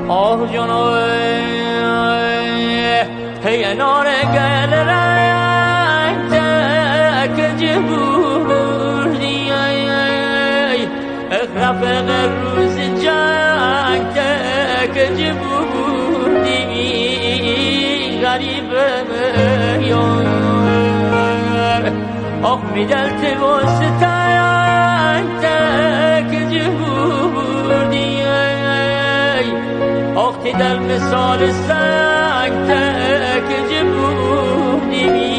آه جنوی هی نار گل رنگ تک جبوری اخرف روز جنگ تک جبوری غریب میار آخ می دلت وستان تک جبوری آخ تی در مثال سنگ تک جبوری